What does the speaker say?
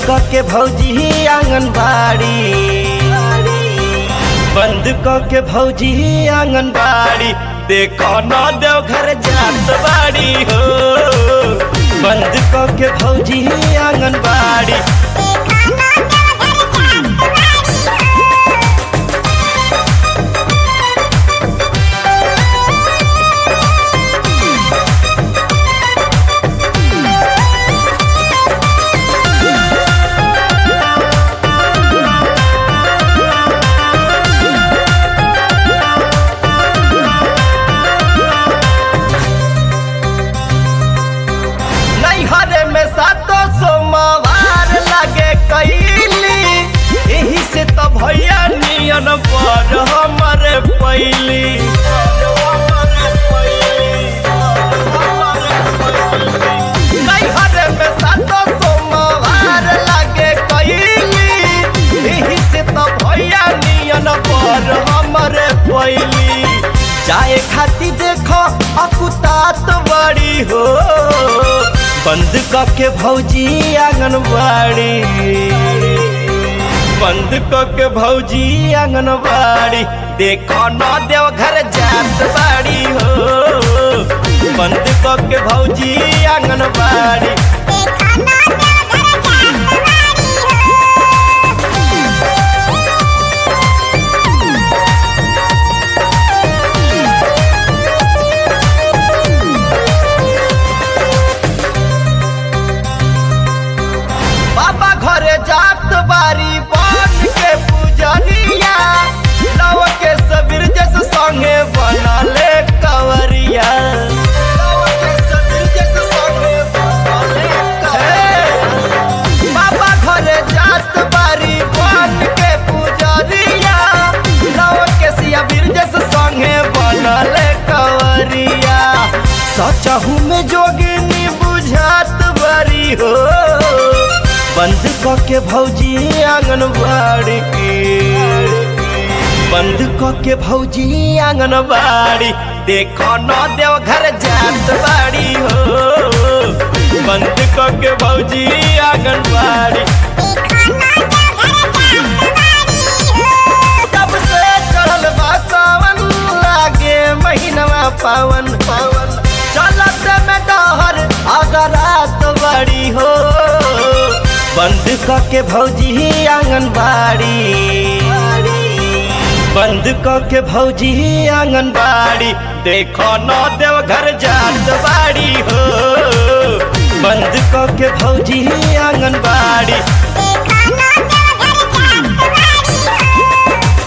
के भौजी आंगनबाड़ी, बंद के भौजी आंगनबाड़ी, देखो न देवघर जात बाड़ी हो। बंद के भौजी आंगनबाड़ी, हरे में सातो सोमवार लगे कैली, यही से तो भैया नियन पर हमारे पैली। हरे में सातो सोमवार लगे कैली, यही से तो भैया नियन पर हमारे पैली। जाए खाती देखो अकुतात बड़ी हो, बंद के भौजी आंगनबाड़ी, बंद के भौजी आंगनबाड़ी, देखो न देवघर जात बाड़ी हो। बंद के भौजी आंगनबाड़ी, जात बारी बन के पूजनिया, लव के सबीर जैसे संगे बना ले कवरिया। बाबा घरे जात बारी बन के पूजनिया, लव के सबीर जैसे संगे बना ले कवरिया। सचहू में जोगिनी बुझात बारी हो, बंद के भौजी आंगनबाड़ी, बंद के भौजी आंगनबाड़ी, देखो न देवघर जात बाड़ी हो। बंद के भौजी आंगनबाड़ी, तब से चढ़ल बा सावन, लागे महीनवा पावन पावन, चलत में डहर अगरात बड़ी हो। बंद के भौजी आंगनबाड़ी, बंद के भौजी आंगनबाड़ी, देखो न देवघर जात बाड़ी हो। बंद के भौजी आंगनबाड़ी।